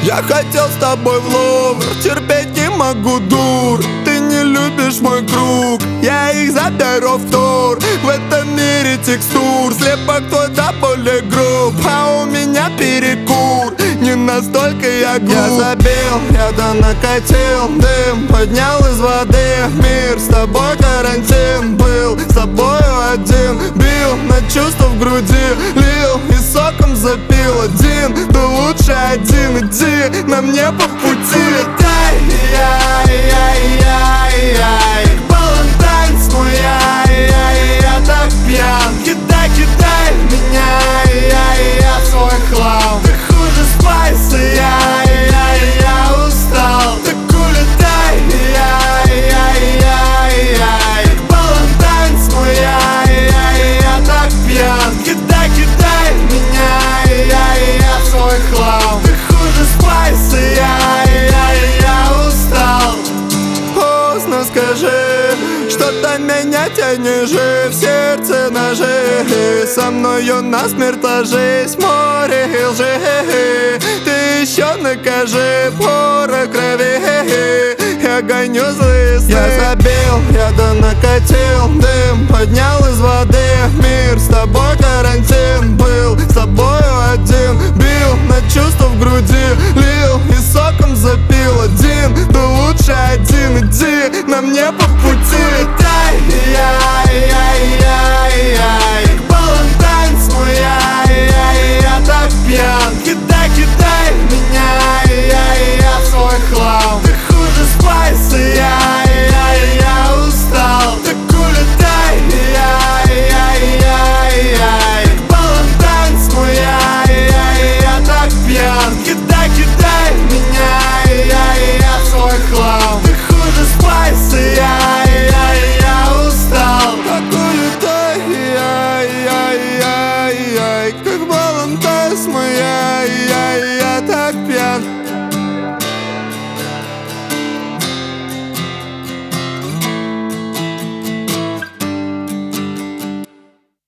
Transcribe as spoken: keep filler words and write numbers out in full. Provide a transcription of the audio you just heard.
Я хотел с тобой в Лувр, терпеть не могу, дур. Ты не любишь мой круг, я их заберу в тур. В этом мире текстур, слепок твой да более груб, а у меня перекур, не настолько я глуп. Я забил, я да накатил дым, поднял из воды мир. С тобой карантин был, с тобою один. Бил на чувства в груди, лил и соком запил один. Да лучше один, иди на мне по пути. Улетай, яй-яй-яй-яй, как балантанец мой, яй-яй, я так пьян. Кидай, кидай меня, яй-яй, в свой хлам. Ты хуже спайса, яй-яй, я устал. Так улетай, яй-яй-яй-яй, как балантанец мой, яй-яй, я так пьян. Кидай, кидай меня, яй-яй, в свой хлам. Ты хуже спайса, яй-яй, я устал. Поздно скажи, что-то меня тянет же, в сердце ножи. Со мною насмерть ложись, море лжи. Ты еще накажи, пора крови. Я гоню злые сны. Я забил, я да накатил дым, поднял из воды мир. С тобой карантин был, с тобою один. Бил на чувства в груди, лил и соком запил один. Да лучше один, иди на мне по пути. Улетай, яй-яй-яй-яй, как балантанец мой, яй-яй, я так пьян. Кидай, кидай меня, яй-яй, в свой хлам. Ты хуже спайса, яй-яй, я устал. Так улетай, яй-яй-яй-яй, как балантанец мой, яй-яй, я так пьян. Кидай, кидай меня, яй-яй, в свой хлам. Ты хуже спайса, яй-яй, я устал. Так улетай, яй-яй-яй-яй, как балантанец мой, яй-яй.